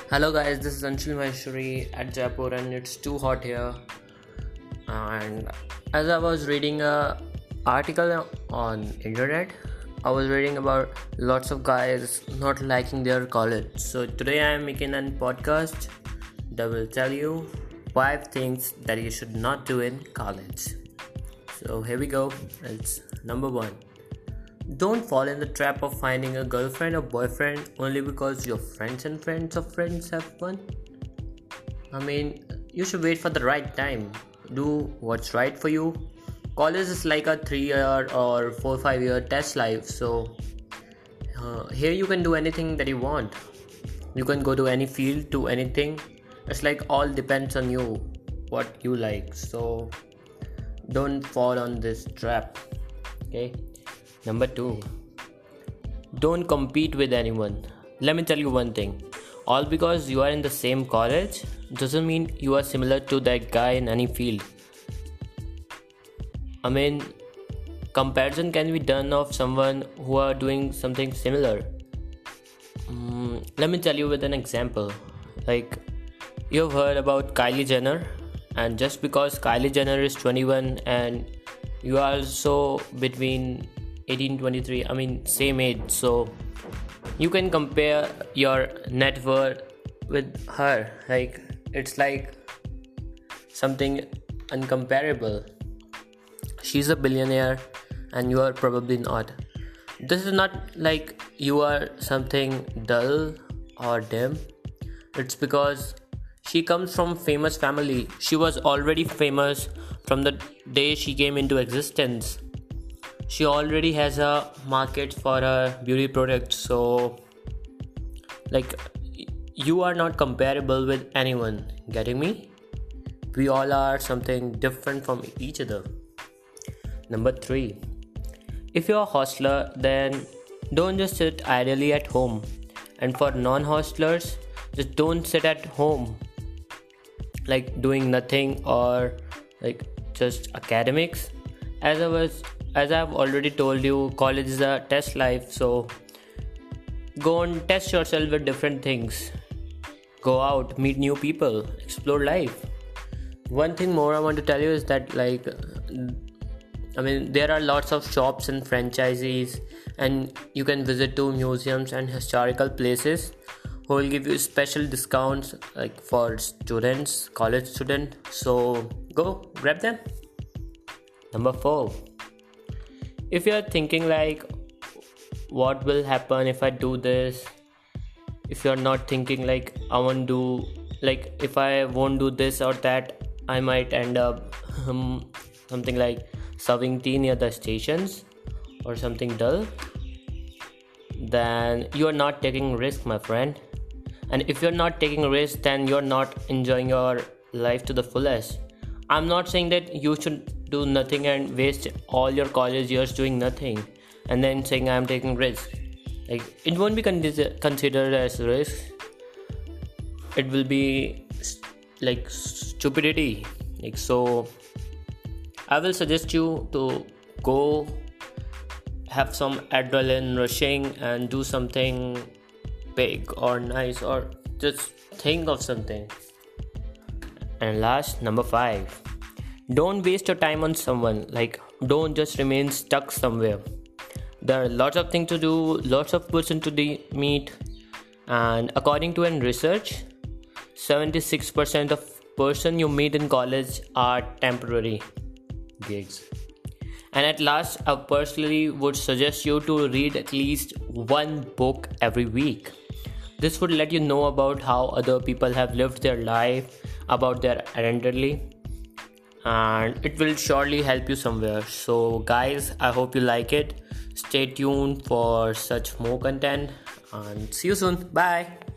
Hello guys, this is Anshul Maheshwari at Jaipur and it's too hot here. And as I was reading a article on internet, I was reading about lots of guys not liking their college. So today I am making a podcast that will tell you 5 things that you should not do in college. So here we go. It's number 1. Don't fall in the trap of finding a girlfriend or boyfriend only because your friends and friends of friends have one. You should wait for the right time. Do what's right for you. College is like a 3-year or 4-5-year test life. So here you can do anything that you want. You can go to any field, to anything. It's like all depends on you, what you like. So don't fall on this trap. Okay. Number 2. Don't compete with anyone. Let me tell you one thing. All because you are in the same college doesn't mean you are similar to that guy in any field. Comparison can be done of someone who are doing something similar. Let me tell you with an example. Like, you've heard about Kylie Jenner, and just because Kylie Jenner is 21 and you are also between 18-23, same age, so you can compare your net worth with her. Like, it's like something uncomparable. She's a billionaire and you are probably not. This is not like you are something dull or dim. It's because she comes from famous family. She was already famous from the day she came into existence. She already has a market for a beauty product. So, you are not comparable with anyone. Getting me? We all are something different from each other. Number 3. If you're a hostler, then don't just sit idly at home. And for non-hostlers, just don't sit at home doing nothing or just academics. As I've already told you, college is a test life, so go and test yourself with different things. Go out, meet new people, explore life. One thing more I want to tell you is that there are lots of shops and franchisees, and you can visit to museums and historical places who will give you special discounts for students, college students. So go grab them. Number 4. If you are thinking what will happen if I do this, if you are not thinking if I won't do this or that, I might end up something like serving tea near the stations or something dull, then you are not taking risk, my friend. And if you're not taking risk, then you're not enjoying your life to the fullest. I'm not saying that you should do nothing and waste all your college years doing nothing and then saying I'm taking risk. It won't be considered as risk. It will be stupidity. So I will suggest you to go have some adrenaline rushing and do something big or nice, or just think of something. And last, number 5. Don't waste your time on someone. Don't just remain stuck somewhere. There are lots of things to do, lots of person to meet, and according to an research, 76% of person you meet in college are temporary gigs. And at last, I personally would suggest you to read at least one book every week. This would let you know about how other people have lived their life, about their identity, and it will surely help you somewhere. So guys, I hope you like it. Stay tuned for such more content and see you soon. Bye.